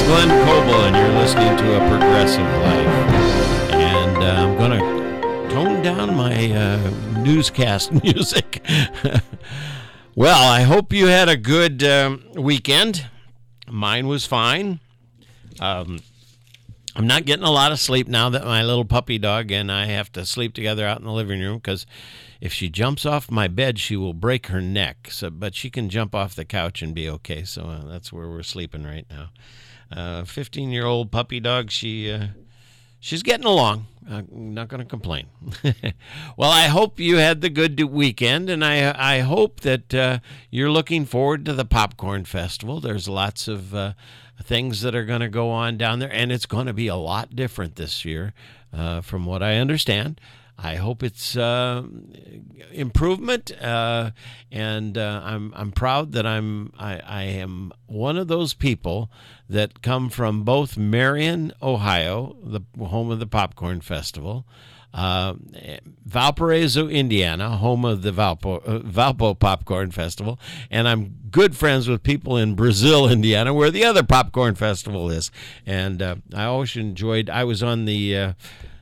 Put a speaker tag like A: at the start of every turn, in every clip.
A: Glenn Coble, and you're listening to A Progressive Life. And I'm going to tone down my newscast music. Well, I hope you had a good weekend. Mine was fine. I'm not getting a lot of sleep now that my little puppy dog and I have to sleep together out in the living room, because if she jumps off my bed, she will break her neck. But she can jump off the couch and be okay. So that's where we're sleeping right now. 15-year-old puppy dog. She's getting along. I'm not going to complain. Well, I hope you had the good weekend, and I hope that you're looking forward to the Popcorn Festival. There's lots of things that are going to go on down there, and it's going to be a lot different this year, from what I understand. I hope it's improvement, and I'm proud that I am one of those people that come from both Marion, Ohio, the home of the Popcorn Festival, Valparaiso, Indiana, home of the Valpo Popcorn Festival, and I'm good friends with people in Brazil, Indiana, where the other Popcorn Festival is. And I always enjoyed. I was on the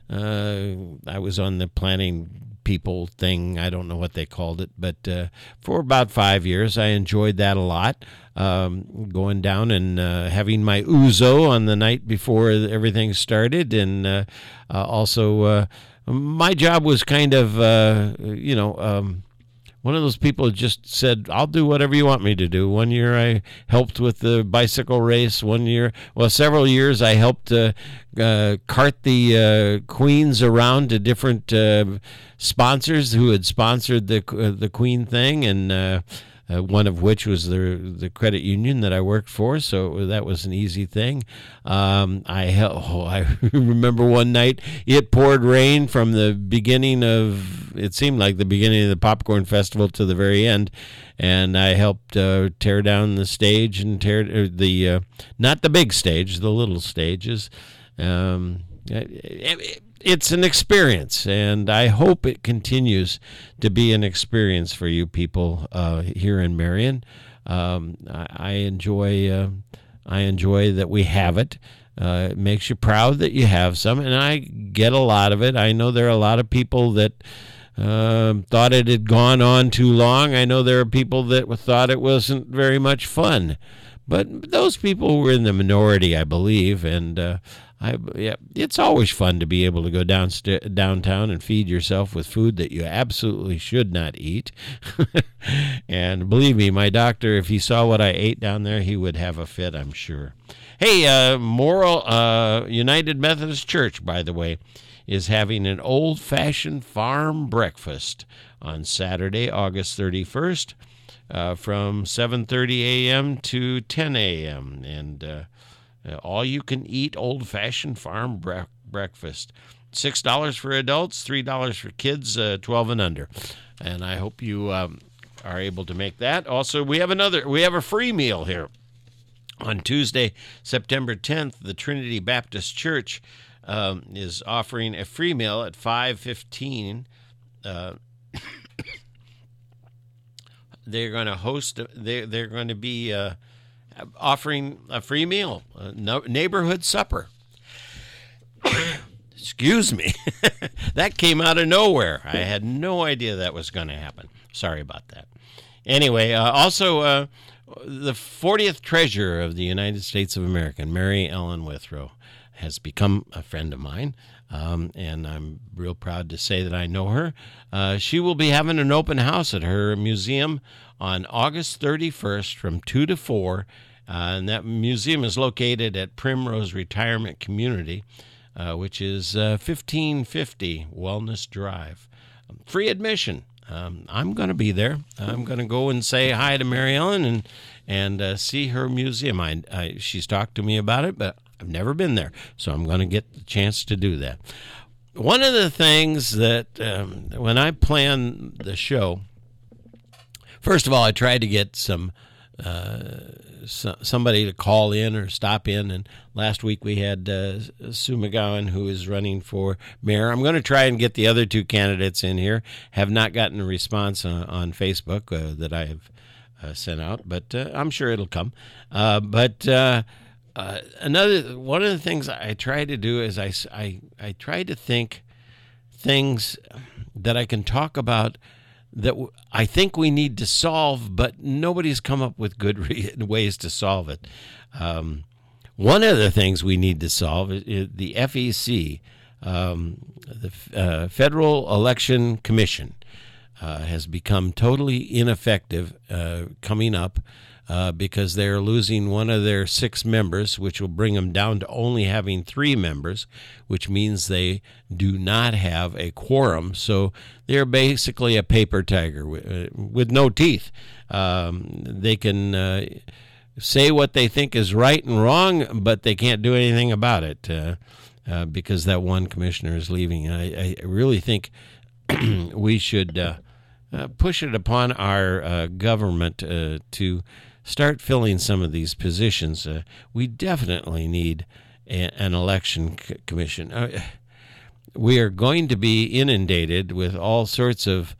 A: planning people thing. I don't know what they called it, but for about 5 years, I enjoyed that a lot. Going down and having my ouzo on the night before everything started, and also my job was kind of, one of those people who just said, I'll do whatever you want me to do. One year I helped with the bicycle race. Several years I helped cart the queens around to different sponsors who had sponsored the queen thing, and one of which was the credit union that I worked for, so that was an easy thing. I remember one night it poured rain from the beginning of, it seemed like the beginning of the Popcorn Festival to the very end, and I helped tear down the stage and not the big stage, the little stages. It's an experience, and I hope it continues to be an experience for you people here in Marion. I enjoy that we have it. It makes you proud that you have some, and I get a lot of it. I know there are a lot of people that thought it had gone on too long. I know there are people that thought it wasn't very much fun, but those people were in the minority, I believe, and it's always fun to be able to go downtown and feed yourself with food that you absolutely should not eat. And believe me, my doctor, if he saw what I ate down there, he would have a fit, I'm sure. Hey, Morrill United Methodist Church, by the way, is having an old-fashioned farm breakfast on Saturday, August 31st, from 7:30 a.m. to 10 a.m., and all-you-can-eat old-fashioned farm breakfast. $6 for adults, $3 for kids, 12 and under. And I hope you are able to make that. Also, we have a free meal here. On Tuesday, September 10th, the Trinity Baptist Church is offering a free meal at 5:15. They're going to host. They're going to be offering a free meal, a neighborhood supper. Excuse me. That came out of nowhere. I had no idea that was going to happen. Sorry about that. Anyway, also the 40th Treasurer of the United States of America, Mary Ellen Withrow, has become a friend of mine, and I'm real proud to say that I know her. She will be having an open house at her museum on August 31st from 2 to 4, and that museum is located at Primrose Retirement Community, which is 1550 Wellness Drive. Free admission. I'm going to be there. I'm going to go and say hi to Mary Ellen and see her museum. She's talked to me about it, but I've never been there, so I'm going to get the chance to do that. One of the things that when I plan the show, first of all, I tried to get somebody to call in or stop in, and last week we had Sue McGowan, who is running for mayor. I'm going to try and get the other two candidates in here. Have not gotten a response on Facebook that I have sent out, but I'm sure it'll come. Another one of the things I try to do is I try to think things that I can talk about that I think we need to solve, but nobody's come up with good ways to solve it. One of the things we need to solve is the FEC, the Federal Election Commission, has become totally ineffective coming up because they're losing one of their 6 members, which will bring them down to only having 3 members, which means they do not have a quorum. So they're basically a paper tiger with no teeth. They can say what they think is right and wrong, but they can't do anything about it because that one commissioner is leaving. And I really think we should push it upon our government to start filling some of these positions. We definitely need an election commission. We are going to be inundated with all sorts of,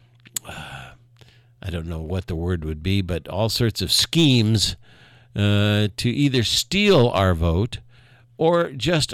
A: I don't know what the word would be, but all sorts of schemes to either steal our vote or just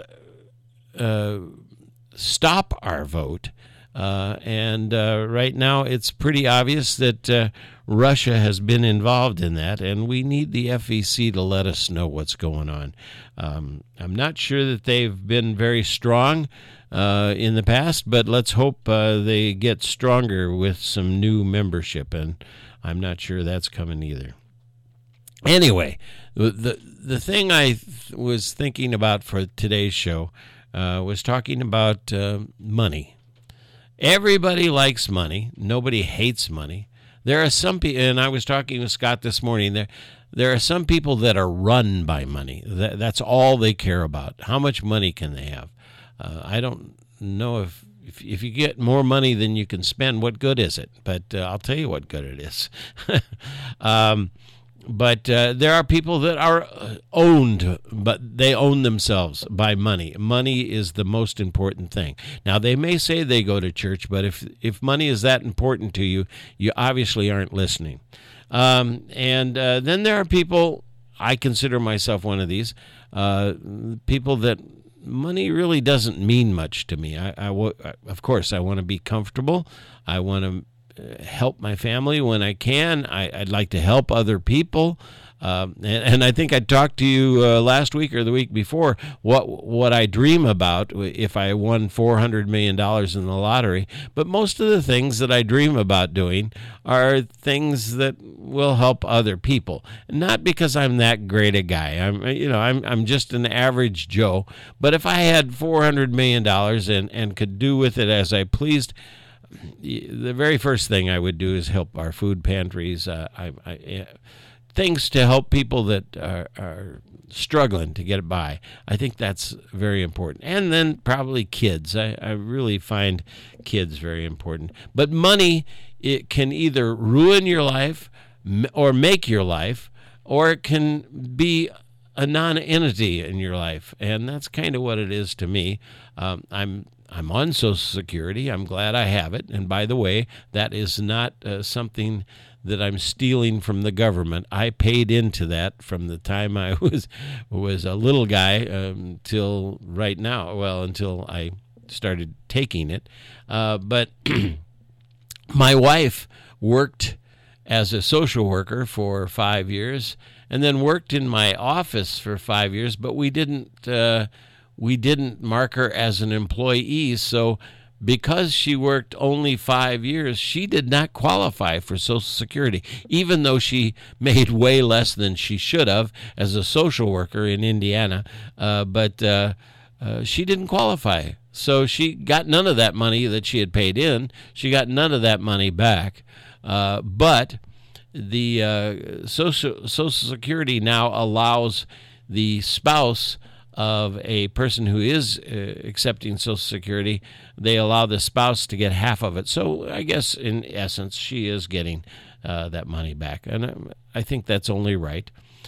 A: stop our vote. And right now it's pretty obvious that Russia has been involved in that, and we need the FEC to let us know what's going on. I'm not sure that they've been very strong in the past, but let's hope they get stronger with some new membership, and I'm not sure that's coming either. Anyway, the thing I was thinking about for today's show was talking about money. Everybody likes money. Nobody hates money. There are some people, and I was talking with Scott this morning, there are some people that are run by money. That's all they care about. How much money can they have? I don't know if you get more money than you can spend, what good is it? But I'll tell you what good it is. But there are people that are owned, but they own themselves by money. Money is the most important thing. Now, they may say they go to church, but if money is that important to you, you obviously aren't listening. And then there are people, I consider myself one of these, people that money really doesn't mean much to me. Of course, I want to be comfortable. I want to help my family when I can. I'd like to help other people. And I think I talked to you last week or the week before what I dream about if I won $400 million in the lottery. But most of the things that I dream about doing are things that will help other people. Not because I'm that great a guy. I'm just an average Joe. But if I had $400 million and could do with it as I pleased, the very first thing I would do is help our food pantries, things to help people that are struggling to get by. I think that's very important. And then probably kids. I really find kids very important. But money, it can either ruin your life or make your life, or it can be a non-entity in your life. And that's kind of what it is to me. I'm on Social Security. I'm glad I have it. And by the way, that is not something that I'm stealing from the government. I paid into that from the time I was a little guy till right now. Well, until I started taking it. But my wife worked as a social worker for 5 years, and then worked in my office for 5 years. But we didn't mark her as an employee, so because she worked only 5 years, she did not qualify for Social Security, even though she made way less than she should have as a social worker in Indiana. But she didn't qualify, so she got none of that money that she had paid in. She got none of that money back. But the Social Security now allows the spouse of a person who is accepting Social Security, they allow the spouse to get half of it. So I guess in essence, she is getting that money back. And I think that's only right.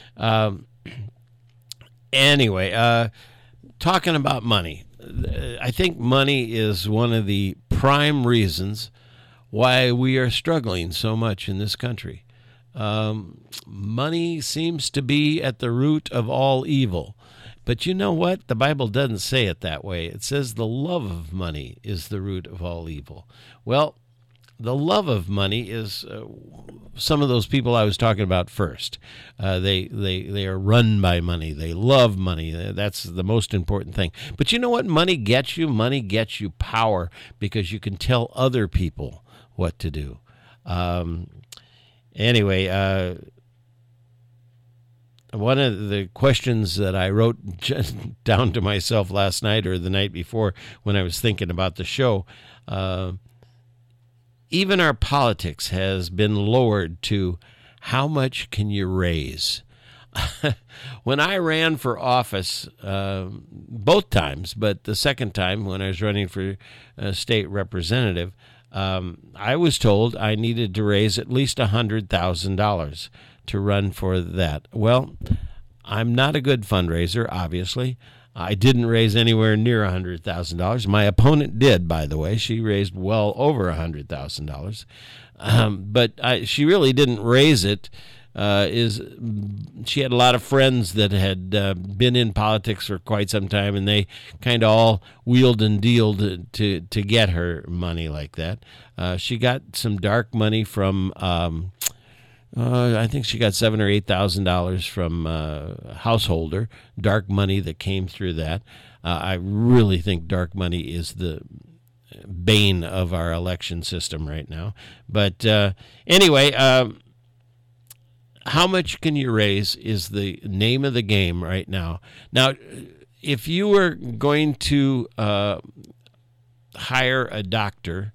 A: Anyway, talking about money, I think money is one of the prime reasons why we are struggling so much in this country. money seems to be at the root of all evil. But you know what? The Bible doesn't say it that way. It says the love of money is the root of all evil. Well, the love of money is some of those people I was talking about first. They are run by money. They love money. That's the most important thing. But you know what money gets you? Money gets you power, because you can tell other people what to do. Anyway, one of the questions that I wrote just down to myself last night or the night before when I was thinking about the show, even our politics has been lowered to how much can you raise? When I ran for office, both times, but the second time when I was running for state representative, I was told I needed to raise at least $100,000 to run for that. Well, I'm not a good fundraiser, obviously. I didn't raise anywhere near $100,000. My opponent did, by the way. She raised well over $100,000. But she really didn't raise it. She had a lot of friends that had been in politics for quite some time, and they kind of all wheeled and dealed to get her money like that. She got some dark money from I think she got $7,000 or $8,000 from Householder, dark money that came through that. I really think dark money is the bane of our election system right now. But anyway, how much can you raise is the name of the game right now. Now, if you were going to hire a doctor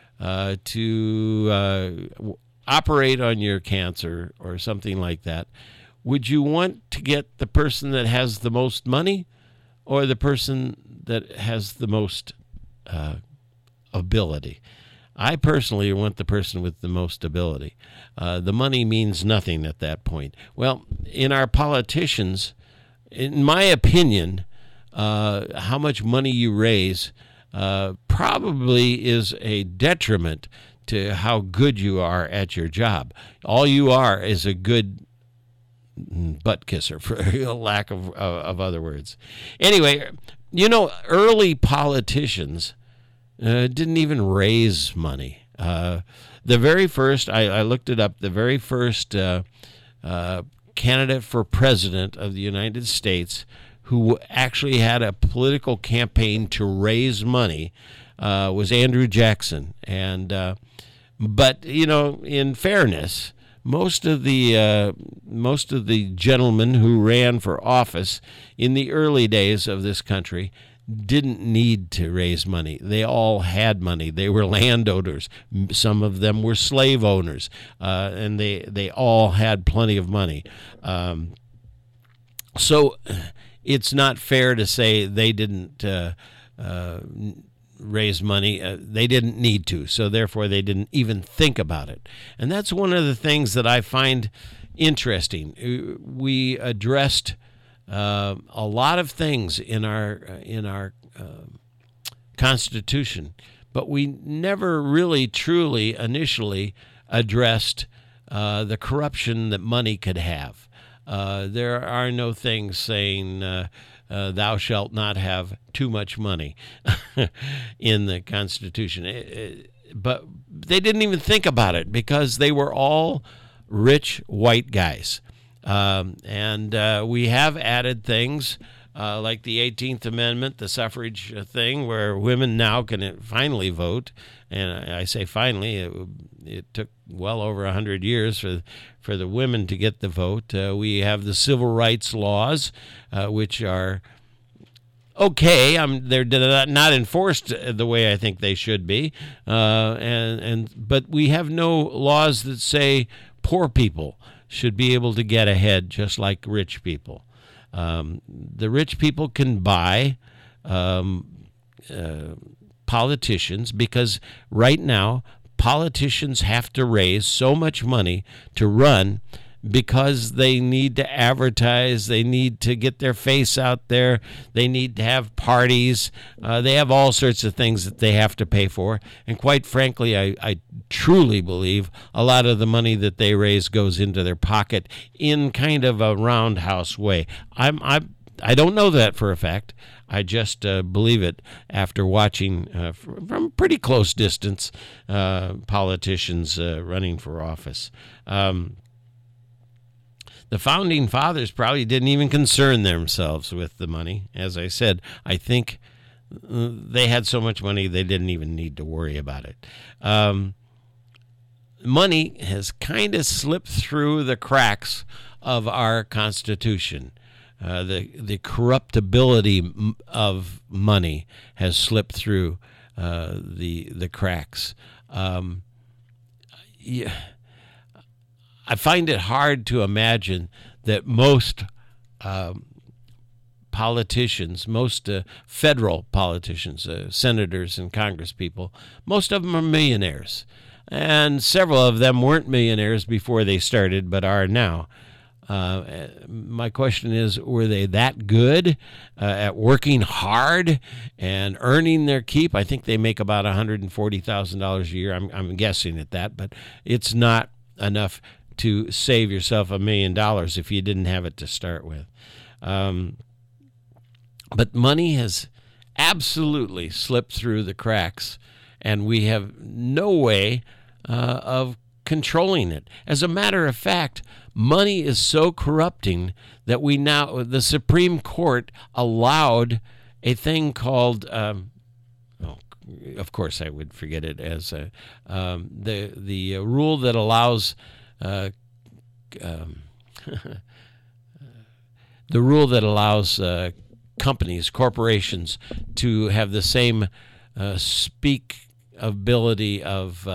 A: to operate on your cancer or something like that, would you want to get the person that has the most money or the person that has the most ability? I personally want the person with the most ability. The money means nothing at that point. Well, in our politicians, in my opinion, how much money you raise probably is a detriment to how good you are at your job. All you are is a good butt kisser, for a lack of other words. Anyway, you know, early politicians didn't even raise money. The very first, I looked it up, the very first candidate for president of the United States who actually had a political campaign to raise money was Andrew Jackson. And but you know, in fairness, most of the gentlemen who ran for office in the early days of this country didn't need to raise money. They all had money. They were landowners. Some of them were slave owners, and they all had plenty of money. So it's not fair to say they didn't raise money. They didn't need to, so therefore they didn't even think about it. And that's one of the things that I find interesting. We addressed a lot of things in our Constitution, but we never really truly initially addressed the corruption that money could have. There are no things saying thou shalt not have too much money in the Constitution. But they didn't even think about it because they were all rich white guys. And we have added things like the 18th Amendment, the suffrage thing, where women now can finally vote. And I say finally, it took well over 100 years for the women to get the vote. We have the civil rights laws, which are okay. They're not enforced the way I think they should be. But we have no laws that say poor people should be able to get ahead just like rich people. The rich people can buy politicians because right now politicians have to raise so much money to run because they need to advertise, they need to get their face out there, they need to have parties, they have all sorts of things that they have to pay for. And quite frankly, I truly believe a lot of the money that they raise goes into their pocket in kind of a roundhouse way. I don't know that for a fact. I just believe it after watching from pretty close distance politicians running for office. The founding fathers probably didn't even concern themselves with the money. As I said, I think they had so much money they didn't even need to worry about it. Money has kind of slipped through the cracks of our Constitution. The corruptibility of money has slipped through the cracks. Yeah, I find it hard to imagine that most politicians, most federal politicians, senators and congresspeople, most of them are millionaires. And several of them weren't millionaires before they started, but are now. My question is, were they that good at working hard and earning their keep? I think they make about $140,000 a year. I'm guessing at that, but it's not enough to save yourself $1 million if you didn't have it to start with. But money has absolutely slipped through the cracks, and we have no way of controlling it. As a matter of fact, money is so corrupting that the Supreme Court allowed a thing called, of course I would forget it as the rule that allows companies, corporations, to have the same speak ability of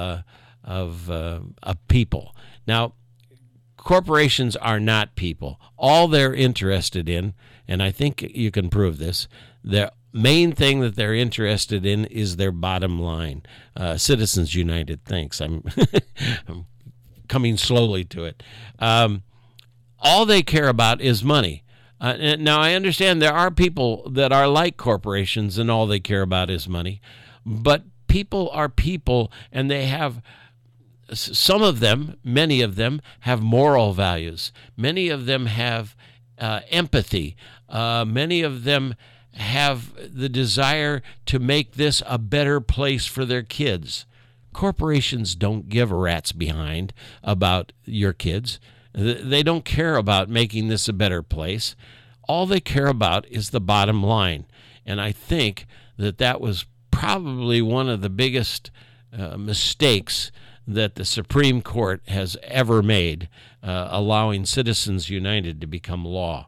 A: people. Now, corporations are not people. All they're interested in, and I think you can prove this, the main thing that they're interested in is their bottom line. Citizens United thinks. I'm coming slowly to it. All they care about is money. Now, I understand there are people that are like corporations and all they care about is money, but people are people, and they have some of them, many of them, have moral values. Many of them have empathy. Many of them have the desire to make this a better place for their kids. Corporations don't give a rat's behind about your kids. They don't care about making this a better place. All they care about is the bottom line. And I think that was probably one of the biggest mistakes that the Supreme Court has ever made, allowing Citizens United to become law.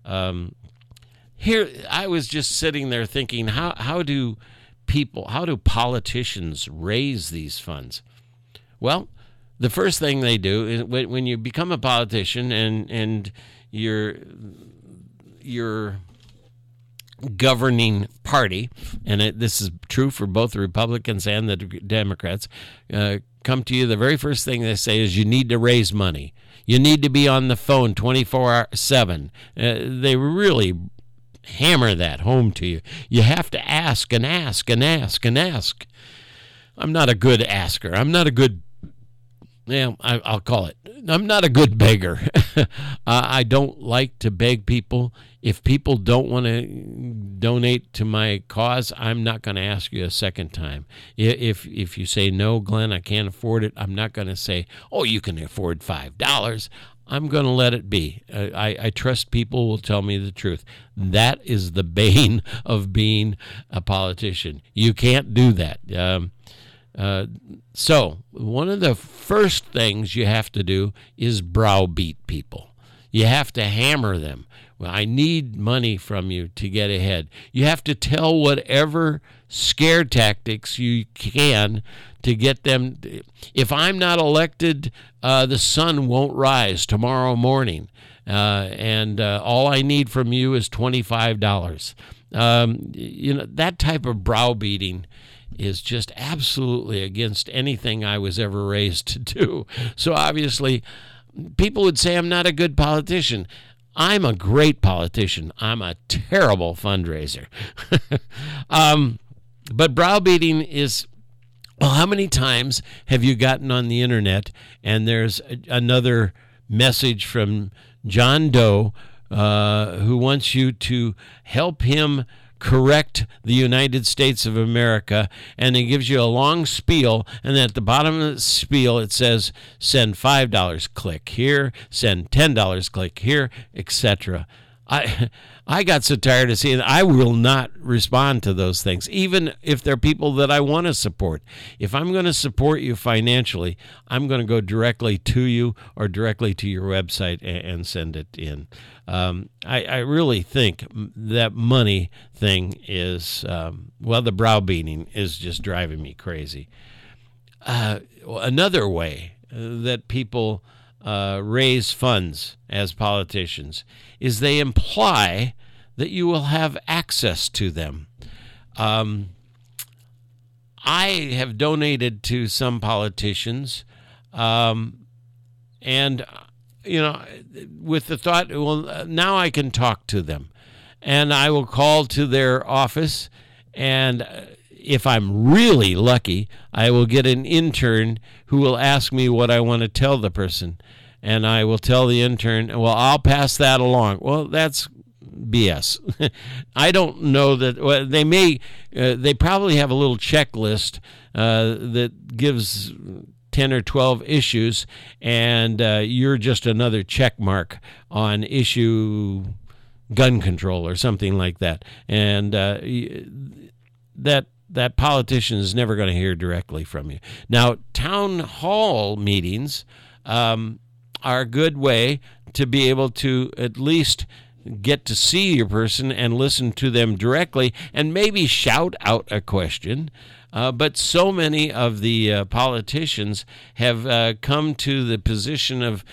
A: Here, I was just sitting there thinking, how do politicians raise these funds? Well, the first thing they do is when you become a politician and your governing party, and this is true for both the Republicans and the Democrats, come to you, the very first thing they say is you need to raise money. You need to be on the phone 24/7. They really hammer that home to you. You have to ask and ask and ask and ask. I'm not a good asker. I'm not a good, I'll call it, I'm not a good beggar. I don't like to beg people. If people don't want to donate to my cause, I'm not going to ask you a second time. If you say, no, Glenn, I can't afford it, I'm not going to say, oh, you can afford $5. I'm going to let it be. I trust people will tell me the truth. That is the bane of being a politician. You can't do that. So one of the first things you have to do is browbeat people. You have to hammer them. Well, I need money from you to get ahead. You have to tell whatever scare tactics you can to get them. If I'm not elected, the sun won't rise tomorrow morning, and all I need from you is $25. That type of browbeating is just absolutely against anything I was ever raised to do. So obviously, people would say I'm not a good politician. I'm a great politician. I'm a terrible fundraiser. But browbeating is, well, how many times have you gotten on the internet and there's another message from John Doe who wants you to help him correct the United States of America, and it gives you a long spiel, and at the bottom of the spiel it says, send $5, click here, send $10, click here, etc. I got so tired of seeing it, I will not respond to those things, even if they're people that I want to support. If I'm going to support you financially, I'm going to go directly to you or directly to your website and send it in. I really think that money thing is, the browbeating is just driving me crazy. Another way that people raise funds as politicians is they imply that you will have access to them. I have donated to some politicians, and with the thought, well, now I can talk to them, and I will call to their office, and if I'm really lucky, I will get an intern who will ask me what I want to tell the person, and I will tell the intern, well, I'll pass that along. Well, that's BS. I don't know that. Well, they probably have a little checklist that gives 10 or 12 issues, and you're just another check mark on issue gun control or something like that. And that politician is never going to hear directly from you. Now, town hall meetings are a good way to be able to at least get to see your person and listen to them directly and maybe shout out a question. But so many of the politicians have come to the position of,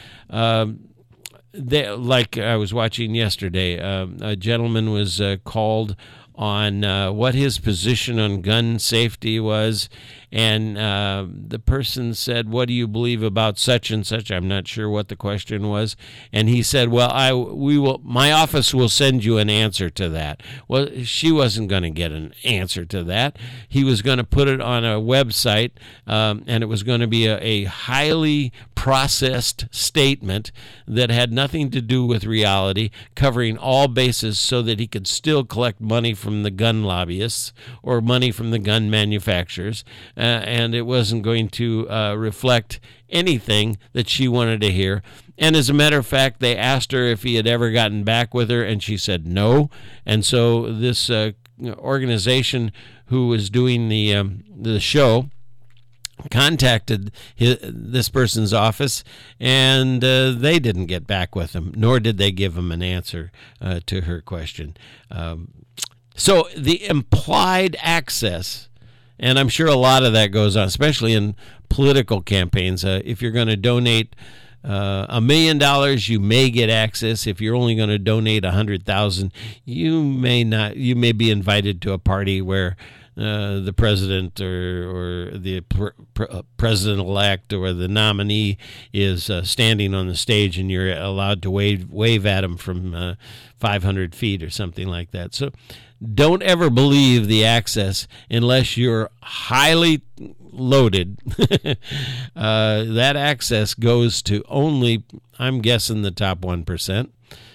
A: like I was watching yesterday, a gentleman was called on what his position on gun safety was, and the person said, what do you believe about such and such? I'm not sure what the question was. And he said, well, my office will send you an answer to that. Well, she wasn't going to get an answer to that. He was going to put it on a website, and it was going to be a highly processed statement that had nothing to do with reality, covering all bases so that he could still collect money from the gun lobbyists or money from the gun manufacturers. And it wasn't going to reflect anything that she wanted to hear. And as a matter of fact, they asked her if he had ever gotten back with her, and she said no. And so this organization who was doing the show contacted this person's office, and they didn't get back with him, nor did they give him an answer to her question. So the implied access, and I'm sure a lot of that goes on, especially in political campaigns. If you're going to donate $1 million, you may get access. If you're only going to donate $100,000, you may not. You may be invited to a party where the president or the president-elect or the nominee is standing on the stage, and you're allowed to wave at him from 500 feet or something like that. So don't ever believe the access unless you're highly loaded. That access goes to only, I'm guessing, the top 1%.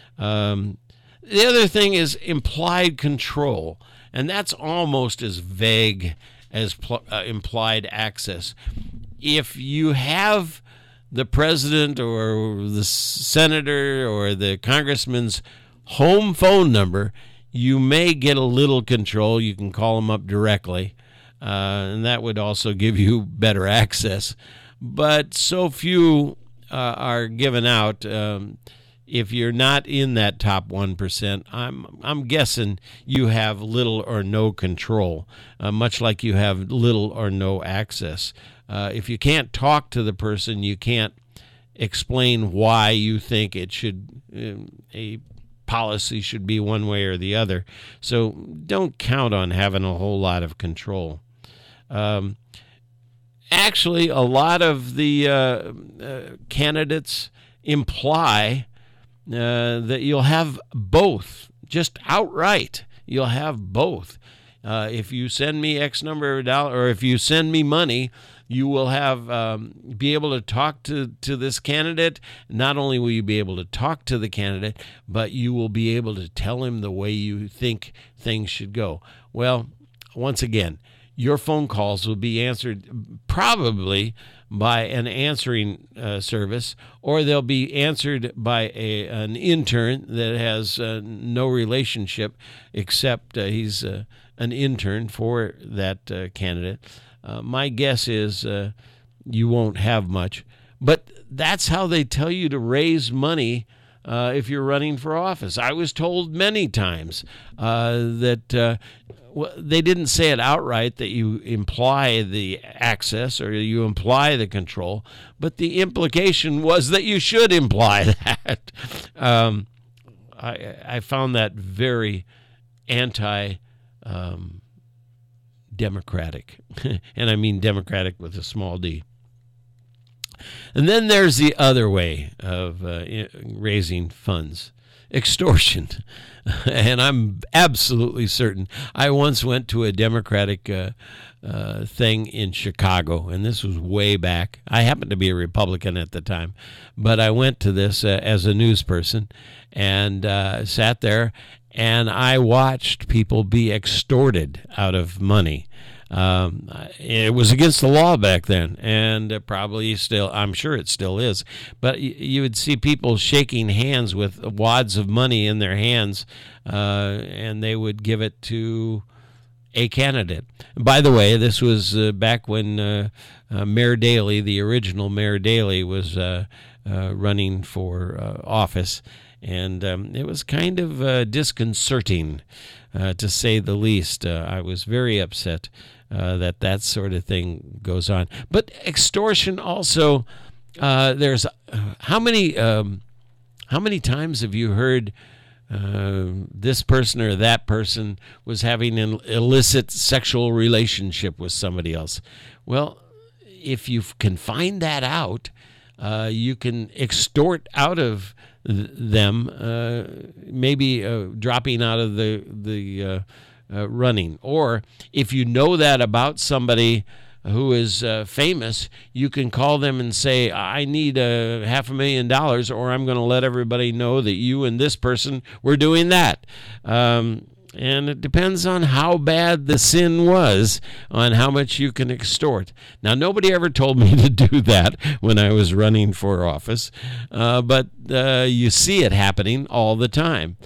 A: The other thing is implied control, and that's almost as vague as implied access. If you have the president or the senator or the congressman's home phone number, you may get a little control. You can call them up directly, and that would also give you better access. But so few are given out. If you're not in that top 1%, I'm guessing you have little or no control, much like you have little or no access. If you can't talk to the person, you can't explain why you think it should a policy should be one way or the other. So don't count on having a whole lot of control. Actually, a lot of the candidates imply that you'll have both, just outright. You'll have both. If you send me X number of dollars, or if you send me money, you will have be able to talk to this candidate. Not only will you be able to talk to the candidate, but you will be able to tell him the way you think things should go. Well, once again, your phone calls will be answered probably by an answering service, or they'll be answered by an intern that has no relationship except he's an intern for that candidate. My guess is you won't have much. But that's how they tell you to raise money if you're running for office. I was told many times that they didn't say it outright that you imply the access or you imply the control, but the implication was that you should imply that. I found that very anti-democratic, and I mean democratic with a small d. And then there's the other way of raising funds. Extortion. And I'm absolutely certain. I once went to a Democratic thing in Chicago, and this was way back. I happened to be a Republican at the time, but I went to this as a news person and sat there, and I watched people be extorted out of money. It was against the law back then, and probably still, I'm sure it still is. But you would see people shaking hands with wads of money in their hands, and they would give it to a candidate. By the way, this was back when Mayor Daley, the original Mayor Daley, was running for office. And it was kind of disconcerting, to say the least. I was very upset that sort of thing goes on. But extortion also, there's how many times have you heard this person or that person was having an illicit sexual relationship with somebody else? Well, if you can find that out, you can extort out of them, maybe dropping out of the running. Or if you know that about somebody who is famous, you can call them and say, I need $500,000, or I'm going to let everybody know that you and this person were doing that. And it depends on how bad the sin was, on how much you can extort. Now, nobody ever told me to do that when I was running for office, but you see it happening all the time.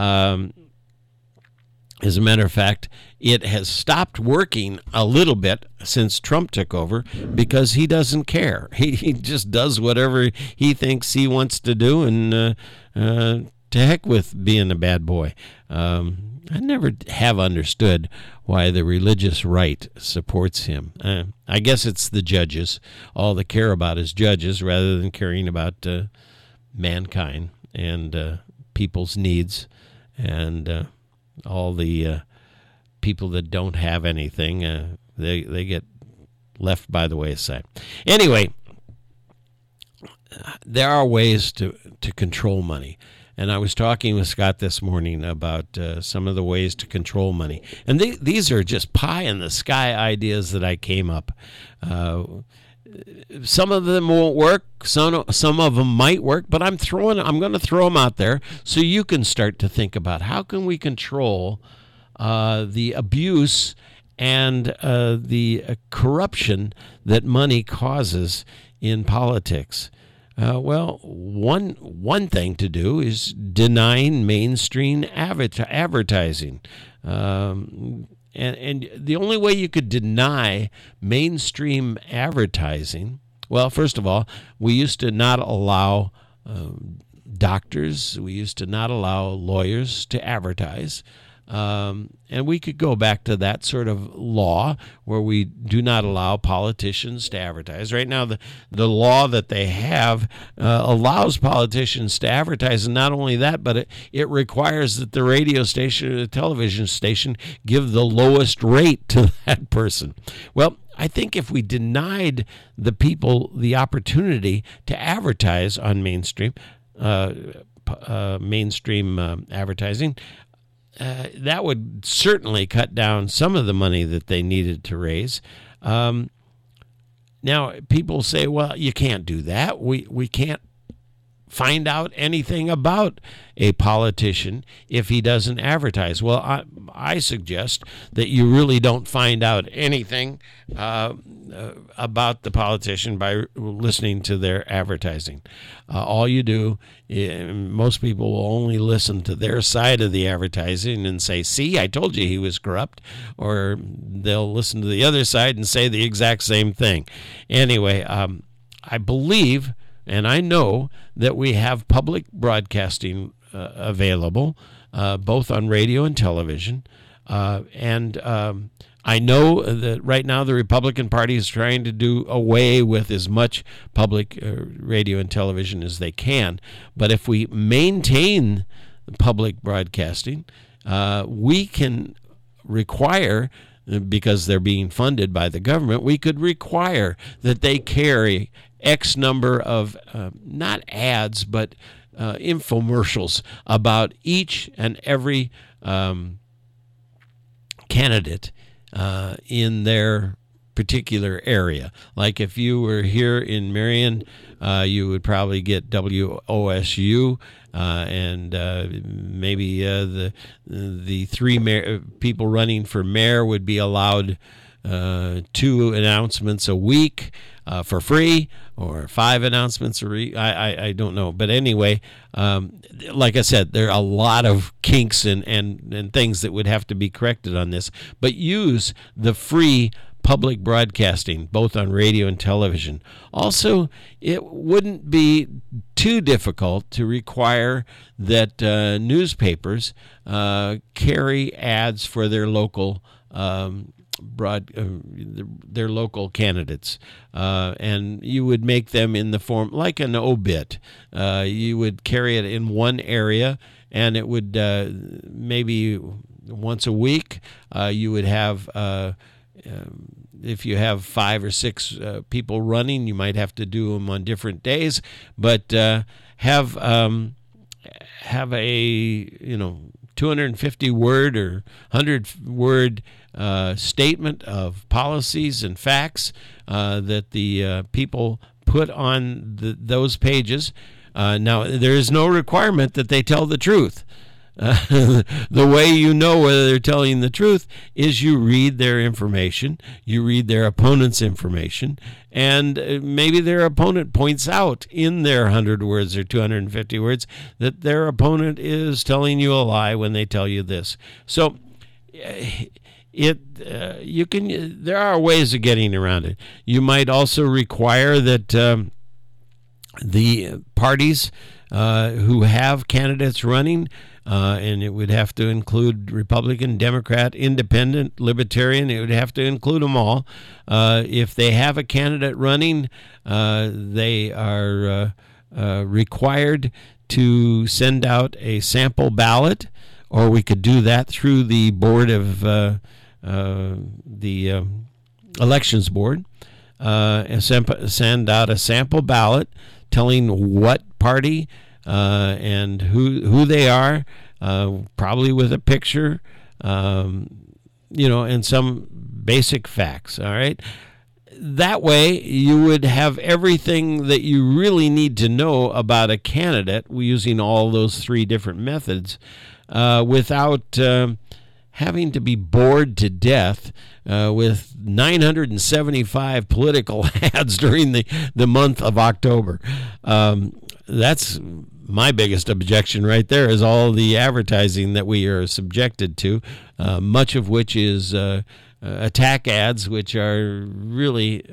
A: As a matter of fact, it has stopped working a little bit since Trump took over because he doesn't care. He just does whatever he thinks he wants to do, and to heck with being a bad boy. I never have understood why the religious right supports him. I guess it's the judges. All they care about is judges rather than caring about mankind and people's needs and all the people that don't have anything. They get left by the wayside. Anyway, there are ways to control money. And I was talking with Scott this morning about some of the ways to control money. And these are just pie-in-the-sky ideas that I came up. Some of them won't work. Some of them might work. But I'm going to throw them out there so you can start to think about how can we control the abuse and the corruption that money causes in politics. Well, one thing to do is denying mainstream advertising. And the only way you could deny mainstream advertising, well, first of all, we used to not allow doctors, we used to not allow lawyers to advertise. And we could go back to that sort of law where we do not allow politicians to advertise. Right now, the law that they have allows politicians to advertise, and not only that, but it requires that the radio station or the television station give the lowest rate to that person. Well, I think if we denied the people the opportunity to advertise on mainstream advertising, that would certainly cut down some of the money that they needed to raise. Now, people say, well, you can't do that. We can't find out anything about a politician if he doesn't advertise. Well, I suggest that you really don't find out anything about the politician by listening to their advertising. All you do, most people will only listen to their side of the advertising and say, see, I told you he was corrupt, or they'll listen to the other side and say the exact same thing. Anyway, I believe and I know that we have public broadcasting available, both on radio and television. And I know that right now the Republican Party is trying to do away with as much public radio and television as they can. But if we maintain public broadcasting, we can require, because they're being funded by the government, we could require that they carry X number of, not ads, but infomercials about each and every candidate in their particular area. Like if you were here in Marion, you would probably get WOSU, and maybe the three people running for mayor would be allowed 2 announcements a week for free, or 5 announcements a week. I don't know. But anyway, like I said, there are a lot of kinks and things that would have to be corrected on this. But use the free public broadcasting, both on radio and television. Also, it wouldn't be too difficult to require that newspapers carry ads for their local their local candidates, and you would make them in the form like an obit. You would carry it in one area, and it would maybe once a week. You would have, if you have 5 or 6 people running, you might have to do them on different days, but have a 250 word or 100 word statement of policies and facts that the people put on those pages. Now, there is no requirement that they tell the truth. The way you know whether they're telling the truth is you read their information, you read their opponent's information, and maybe their opponent points out in their 100 words or 250 words that their opponent is telling you a lie when they tell you this. So there are ways of getting around it. You might also require that the parties who have candidates running, and it would have to include Republican, Democrat, Independent, Libertarian. It would have to include them all. If they have a candidate running, they are required to send out a sample ballot, or we could do that through the board of the elections board. Send out a sample ballot telling what party and who they are, probably with a picture, and some basic facts. All right. That way, you would have everything that you really need to know about a candidate using all those 3 different methods, without having to be bored to death with 975 political ads during the month of October. That's my biggest objection right there, is all the advertising that we are subjected to, much of which is attack ads, which are really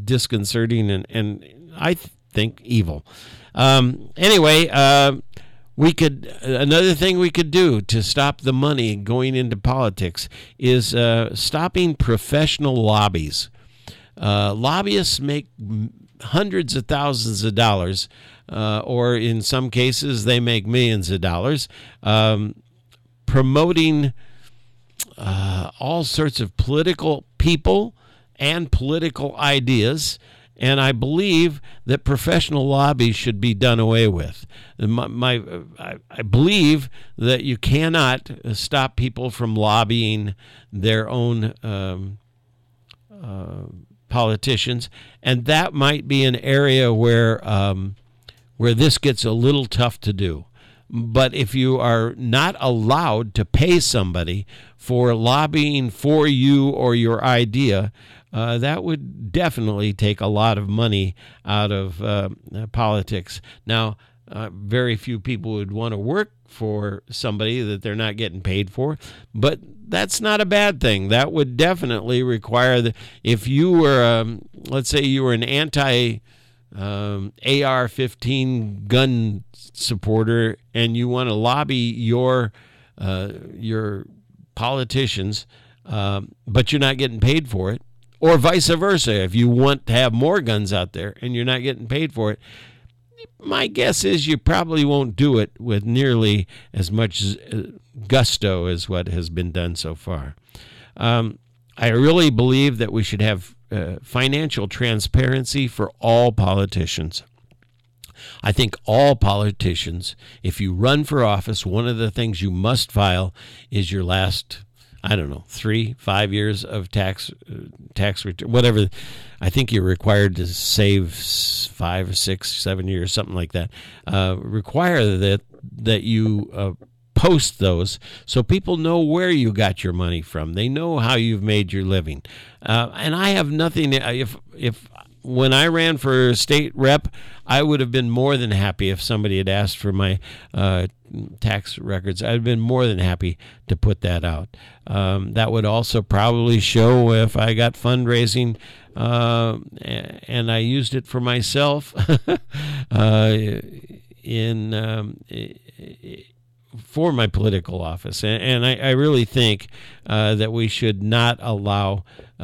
A: disconcerting and I think evil. Anyway, Another thing we could do to stop the money going into politics is stopping professional lobbies. Lobbyists make hundreds of thousands of dollars, or in some cases they make millions of dollars, promoting all sorts of political people and political ideas. And I believe that professional lobbies should be done away with. I believe that you cannot stop people from lobbying their own politicians, and that might be an area where this gets a little tough to do. But if you are not allowed to pay somebody for lobbying for you or your idea, that would definitely take a lot of money out of politics. Now, very few people would want to work for somebody that they're not getting paid for, but that's not a bad thing. That would definitely require if you were, let's say you were an AR-15 gun supporter and you want to lobby your politicians, but you're not getting paid for it, or vice versa. If you want to have more guns out there and you're not getting paid for it, my guess is you probably won't do it with nearly as much gusto as what has been done so far. I really believe that we should have financial transparency for all politicians. I think all politicians, if you run for office, one of the things you must file is your last, 3-5 years of tax return, whatever. I think you're required to save 5 or 6, 7 years, something like that. Require that you post those so people know where you got your money from. They know how you've made your living. And I have nothing. If when I ran for state rep, I would have been more than happy if somebody had asked for my tax records. I'd have been more than happy to put that out. That would also probably show if I got fundraising and I used it for myself for my political office. And I really think that we should not allow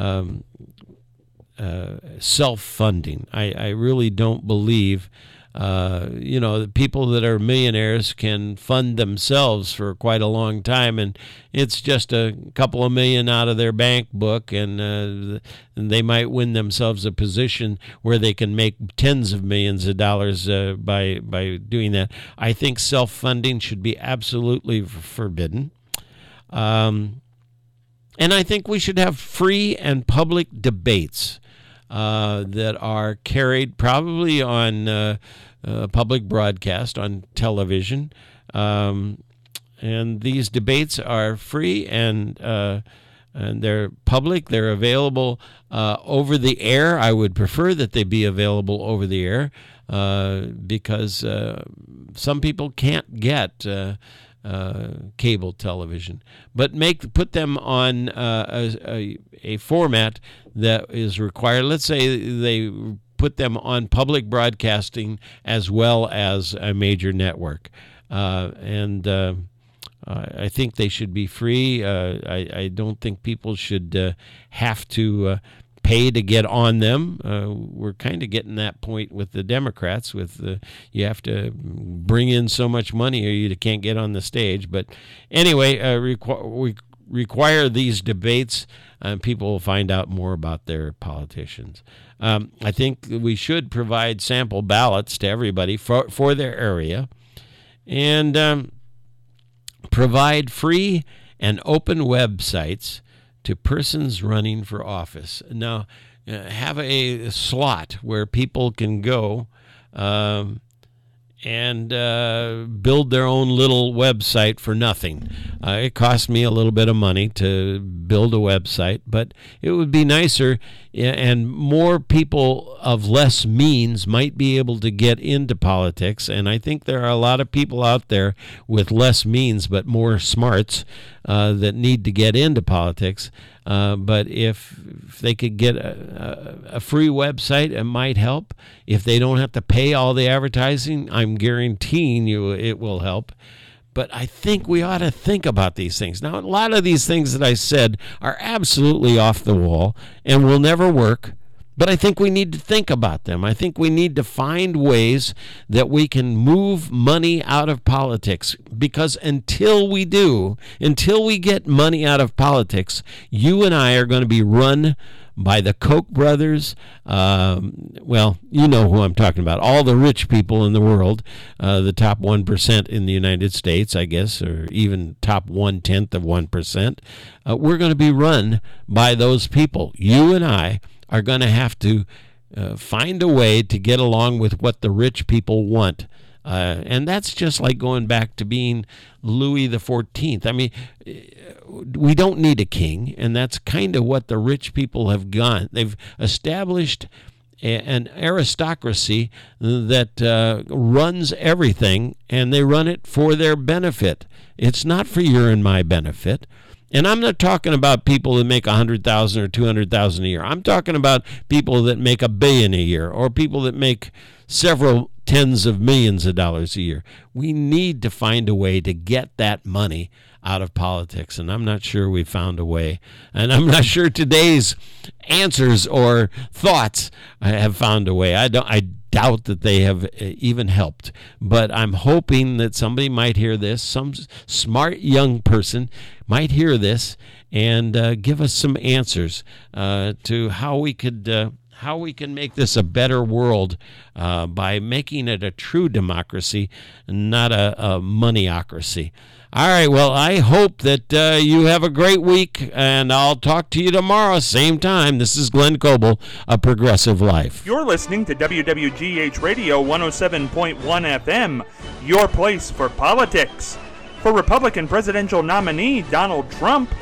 A: self-funding. I really don't believe, the people that are millionaires can fund themselves for quite a long time, and it's just a couple of million out of their bank book, and they might win themselves a position where they can make tens of millions of dollars by doing that. I think self-funding should be absolutely forbidden. And I think we should have free and public debates that are carried probably on public broadcast, on television. And these debates are free and they're public. They're available over the air. I would prefer that they be available over the air because some people can't get cable television, but put them on a format that is required. Let's say they put them on public broadcasting as well as a major network, and I think they should be free. I don't think people should have to pay to get on them. We're kind of getting that point with the Democrats. You have to bring in so much money or you can't get on the stage. But anyway, we require these debates, and people will find out more about their politicians. I think we should provide sample ballots to everybody for their area, and provide free and open websites to persons running for office. Now, have a slot where people can go and build their own little website for nothing. It cost me a little bit of money to build a website, but it would be nicer, and more people of less means might be able to get into politics. And I think there are a lot of people out there with less means but more smarts that need to get into politics. But if they could get a free website, it might help. If they don't have to pay all the advertising, I'm guaranteeing you it will help. But I think we ought to think about these things. Now, a lot of these things that I said are absolutely off the wall and will never work. But I think we need to think about them. I think we need to find ways that we can move money out of politics, because until we get money out of politics, you and I are going to be run by the Koch brothers. Well, you know who I'm talking about. All the rich people in the world, the top 1% in the United States, I guess, or even top 1/10 of 1%. We're going to be run by those people. You and I are going to have to find a way to get along with what the rich people want. And that's just like going back to being Louis XIV. I mean, we don't need a king, and that's kind of what the rich people have done. They've established an aristocracy that runs everything, and they run it for their benefit. It's not for your and my benefit. And I'm not talking about people that make $100,000 or $200,000 a year. I'm talking about people that make $1 billion a year, or people that make several tens of millions of dollars a year. We need to find a way to get that money out of politics, and I'm not sure we found a way. And I'm not sure today's answers or thoughts have found a way. I doubt that they have even helped. But I'm hoping that somebody might hear this, some smart young person might hear this and give us some answers to how we can make this a better world by making it a true democracy, not a moneyocracy. All right, well, I hope that you have a great week, and I'll talk to you tomorrow, same time. This is Glenn Coble, A Progressive Life.
B: You're listening to WWGH Radio 107.1 FM, your place for politics. For Republican presidential nominee Donald Trump,